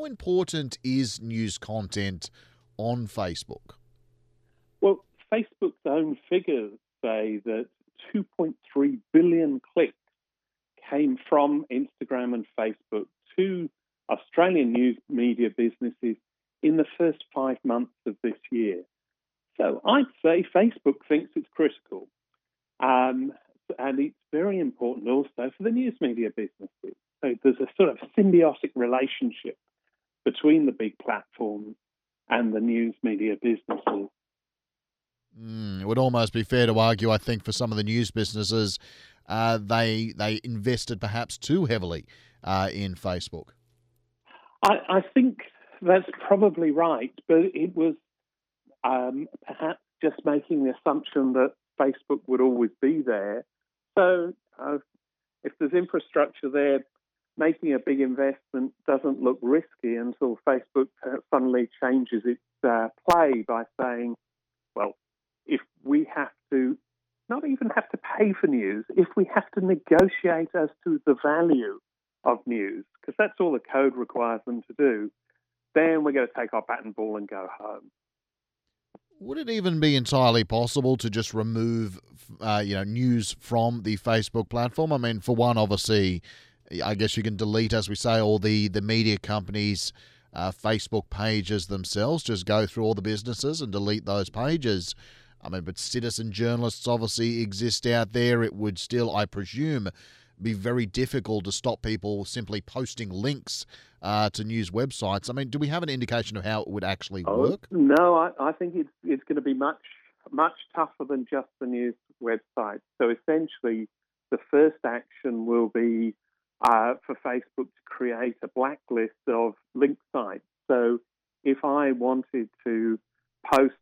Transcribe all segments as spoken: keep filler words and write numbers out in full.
how important is news content on Facebook? Well, Facebook's own figures say that two point three billion clicks came from Instagram and Facebook to Australian news media businesses in the first five months of this year. So I'd say Facebook thinks it's critical. Um, and it's very important also for the news media businesses. So there's a sort of symbiotic relationship between the big platforms and the news media businesses. Mm, it would almost be fair to argue, I think, for some of the news businesses, uh, they they invested perhaps too heavily uh, in Facebook. I, I think that's probably right, but it was um, perhaps just making the assumption that Facebook would always be there. So uh, if there's infrastructure there, making a big investment doesn't look risky until Facebook uh, suddenly changes its uh, play by saying, well, if we have to not even have to pay for news, if we have to negotiate as to the value of news, because that's all the code requires them to do, then we're going to take our bat and ball and go home. Would it even be entirely possible to just remove, uh, you know, news from the Facebook platform? I mean, for one, obviously, I guess you can delete, as we say, all the, the media companies' uh, Facebook pages themselves. Just go through all the businesses and delete those pages. I mean, but citizen journalists obviously exist out there. It would still, I presume, be very difficult to stop people simply posting links uh, to news websites. I mean, do we have an indication of how it would actually Oh, work? no, I, I think it's it's going to be much much tougher than just the news website. So essentially, the first action will be uh, for Facebook to create a blacklist of link sites. So if I wanted to post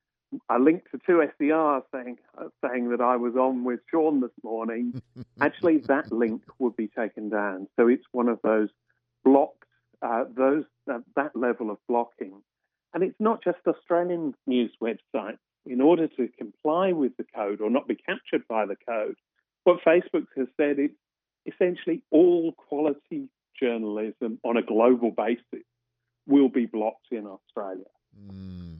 a link to two S E R saying uh, saying that I was on with Sean this morning, actually that link would be taken down. So it's one of those blocked, uh, those uh, that level of blocking. And it's not just Australian news websites. In order to comply with the code or not be captured by the code, what Facebook has said is essentially all quality journalism on a global basis will be blocked in Australia. Mm.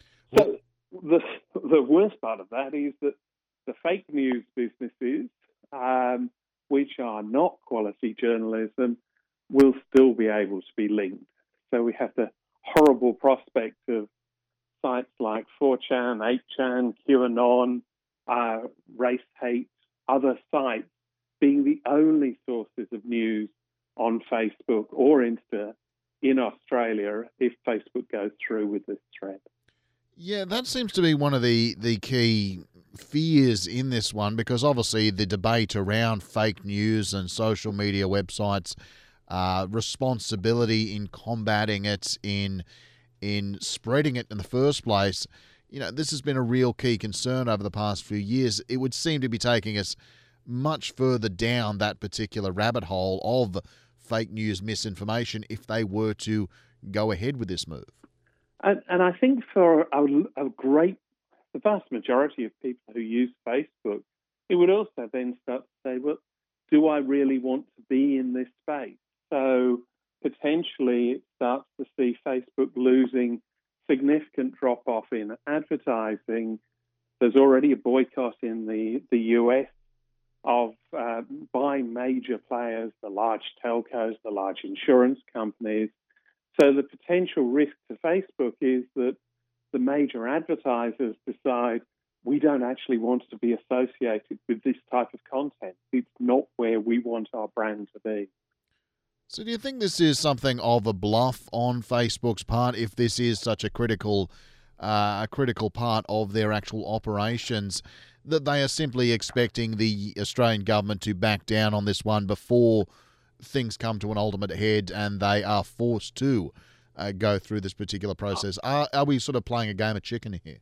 So the the worst part of that is that the fake news businesses, um, which are not quality journalism, will still be able to be linked. So we have the horrible prospect of sites like four chan, eight chan, QAnon, uh, race hate, other sites being the only sources of news on Facebook or Insta in Australia if Facebook goes through with this threat. Yeah, that seems to be one of the, the key fears in this one, because obviously the debate around fake news and social media websites, uh, responsibility in combating it, in in spreading it in the first place, you know, this has been a real key concern over the past few years. It would seem to be taking us much further down that particular rabbit hole of fake news misinformation if they were to go ahead with this move. And, and I think for a, a great, the vast majority of people who use Facebook, it would also then start to say, well, do I really want to be in this space? So potentially it starts to see Facebook losing significant drop-off in advertising. There's already a boycott in the, the U S of uh, by major players, the large telcos, the large insurance companies. So the potential risk to Facebook is that the major advertisers decide we don't actually want to be associated with this type of content. It's not where we want our brand to be. So do you think this is something of a bluff on Facebook's part, if this is such a critical uh, a critical part of their actual operations, that they are simply expecting the Australian government to back down on this one before things come to an ultimate head and they are forced to uh, go through this particular process? Are, are we sort of playing a game of chicken here?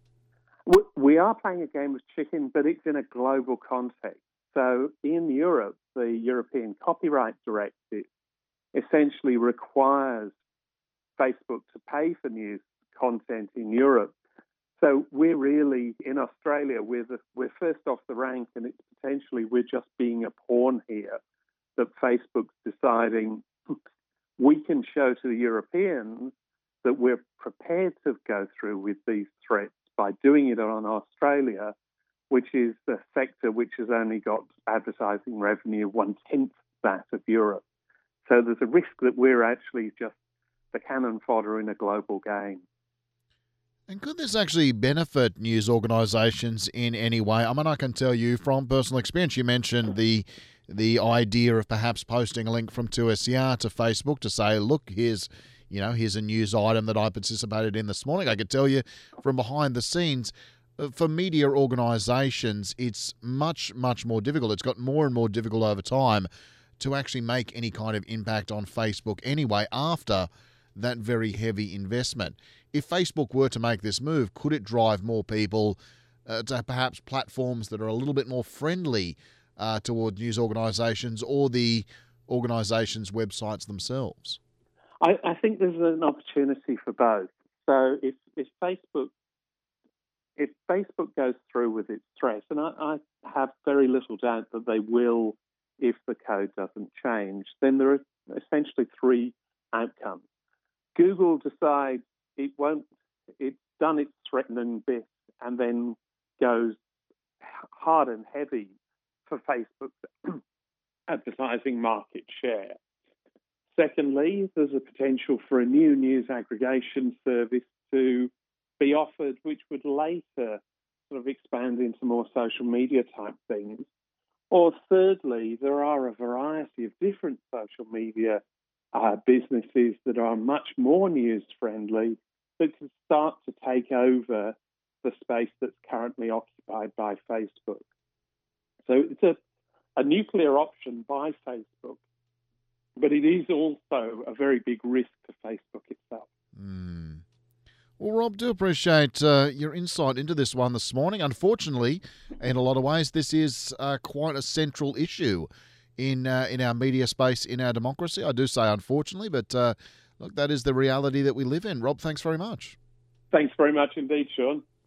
We are playing a game of chicken, but it's in a global context. So in Europe, the European Copyright Directive essentially requires Facebook to pay for news content in Europe. So we're really, in Australia, we're, the, we're first off the rank, and it's potentially we're just being a pawn here, that Facebook's deciding we can show to the Europeans that we're prepared to go through with these threats by doing it on Australia, which is the sector which has only got advertising revenue one-tenth that of Europe. So there's a risk that we're actually just the cannon fodder in a global game. And could this actually benefit news organisations in any way? I mean, I can tell you from personal experience, you mentioned the the idea of perhaps posting a link from two S E R to Facebook to say, look, here's, you know, here's a news item that I participated in this morning. I could tell you from behind the scenes, for media organisations, it's much, much more difficult. It's got more and more difficult over time to actually make any kind of impact on Facebook anyway after that very heavy investment. If Facebook were to make this move, could it drive more people uh, to perhaps platforms that are a little bit more friendly uh, toward news organisations or the organisations' websites themselves? I, I think there's an opportunity for both. So if, if Facebook if Facebook goes through with its threat, and I, I have very little doubt that they will if the code doesn't change, then there are essentially three outcomes. Google decides it won't, it's done its threatening bit and then goes hard and heavy for Facebook's advertising market share. Secondly, there's a potential for a new news aggregation service to be offered, which would later sort of expand into more social media type things. Or thirdly, there are a variety of different social media uh, businesses that are much more news friendly that can start to take over the space that's currently occupied by Facebook. So it's a, a nuclear option by Facebook, but it is also a very big risk to Facebook itself. Mm. Well, Rob, do appreciate uh, your insight into this one this morning. Unfortunately, in a lot of ways, this is uh, quite a central issue in uh, in our media space, in our democracy. I do say unfortunately, but uh, look, that is the reality that we live in. Rob, thanks very much. Thanks very much indeed, Sean.